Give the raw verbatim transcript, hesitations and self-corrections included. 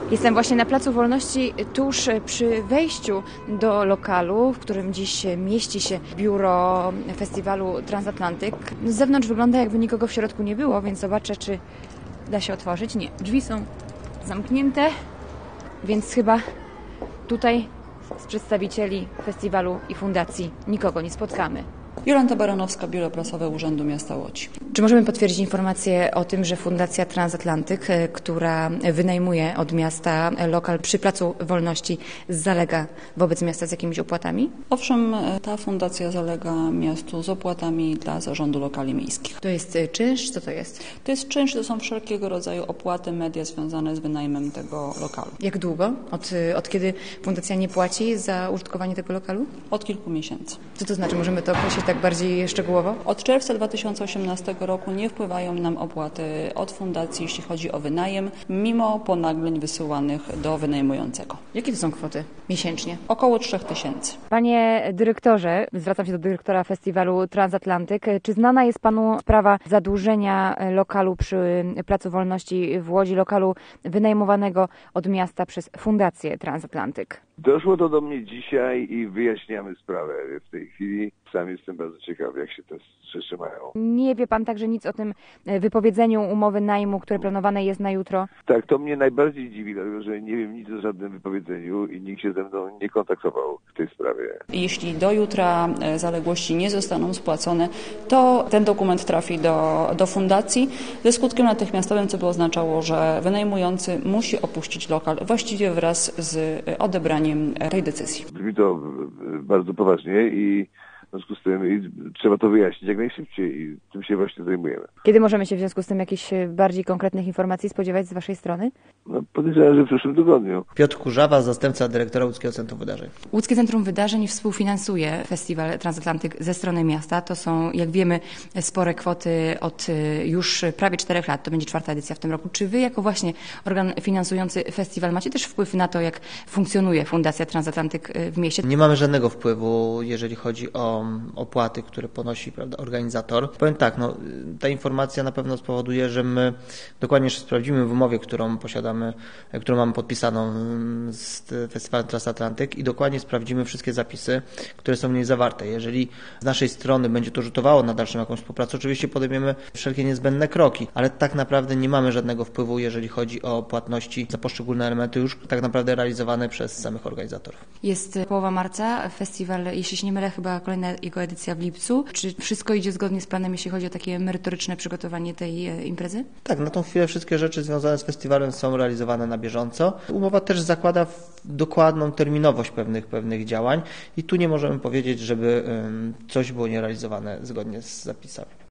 Jestem właśnie na Placu Wolności, tuż przy wejściu do lokalu, w którym dziś mieści się biuro festiwalu Transatlantyk. Z zewnątrz wygląda, jakby nikogo w środku nie było, więc zobaczę, czy da się otworzyć. Nie, drzwi są zamknięte, więc chyba tutaj z przedstawicieli festiwalu i fundacji nikogo nie spotkamy. Jolanta Baranowska, Biuro Prasowe Urzędu Miasta Łodzi. Czy możemy potwierdzić informację o tym, że Fundacja Transatlantyk, która wynajmuje od miasta lokal przy Placu Wolności, zalega wobec miasta z jakimiś opłatami? Owszem, ta fundacja zalega miastu z opłatami dla zarządu lokali miejskich. To jest czynsz? Co to jest? To jest czynsz, to są wszelkiego rodzaju opłaty, media związane z wynajmem tego lokalu. Jak długo? Od, od kiedy fundacja nie płaci za użytkowanie tego lokalu? Od kilku miesięcy. Co to znaczy? Możemy to określić tak bardziej szczegółowo? Od czerwca dwa tysiące osiemnastego roku nie wpływają nam opłaty od fundacji, jeśli chodzi o wynajem, mimo ponagleń wysyłanych do wynajmującego. Jakie to są kwoty miesięcznie? Około trzech tysięcy. Panie dyrektorze, zwracam się do dyrektora festiwalu Transatlantyk. Czy znana jest panu sprawa zadłużenia lokalu przy Placu Wolności w Łodzi, lokalu wynajmowanego od miasta przez Fundację Transatlantyk? Doszło to do mnie dzisiaj i wyjaśniamy sprawę w tej chwili. Sam jestem bardzo ciekawy, jak się te rzeczy mają. Nie wie pan także nic o tym wypowiedzeniu umowy najmu, które planowane jest na jutro? Tak, to mnie najbardziej dziwi, dlatego że nie wiem nic o żadnym wypowiedzeniu i nikt się ze mną nie kontaktował w tej sprawie. Jeśli do jutra zaległości nie zostaną spłacone, to ten dokument trafi do, do fundacji ze skutkiem natychmiastowym, co by oznaczało, że wynajmujący musi opuścić lokal właściwie wraz z odebraniem tej decyzji. Brzmi to bardzo poważnie i w związku z tym i trzeba to wyjaśnić jak najszybciej i tym się właśnie zajmujemy. Kiedy możemy się w związku z tym jakichś bardziej konkretnych informacji spodziewać z waszej strony? No, podejrzewam, że w przyszłym tygodniu. Piotr Kurzawa, zastępca dyrektora Łódzkiego Centrum Wydarzeń. Łódzkie Centrum Wydarzeń współfinansuje festiwal Transatlantyk ze strony miasta. To są, jak wiemy, spore kwoty od już prawie czterech lat. To będzie czwarta edycja w tym roku. Czy wy jako właśnie organ finansujący festiwal macie też wpływ na to, jak funkcjonuje Fundacja Transatlantyk w mieście? Nie mamy żadnego wpływu, jeżeli chodzi o opłaty, które ponosi, prawda, organizator. Powiem tak, no, ta informacja na pewno spowoduje, że my dokładnie sprawdzimy w umowie, którą posiadamy, którą mamy podpisaną z Festiwalem Transatlantyk i dokładnie sprawdzimy wszystkie zapisy, które są w niej zawarte. Jeżeli z naszej strony będzie to rzutowało na dalszą jakąś współpracę, oczywiście podejmiemy wszelkie niezbędne kroki, ale tak naprawdę nie mamy żadnego wpływu, jeżeli chodzi o płatności za poszczególne elementy już tak naprawdę realizowane przez samych organizatorów. Jest połowa marca, festiwal, jeśli się nie mylę, chyba kolejna jego edycja w lipcu. Czy wszystko idzie zgodnie z planem, jeśli chodzi o takie merytoryczne przygotowanie tej imprezy? Tak, na tą chwilę wszystkie rzeczy związane z festiwalem są realizowane na bieżąco. Umowa też zakłada dokładną terminowość pewnych, pewnych działań i tu nie możemy powiedzieć, żeby coś było nierealizowane zgodnie z zapisami.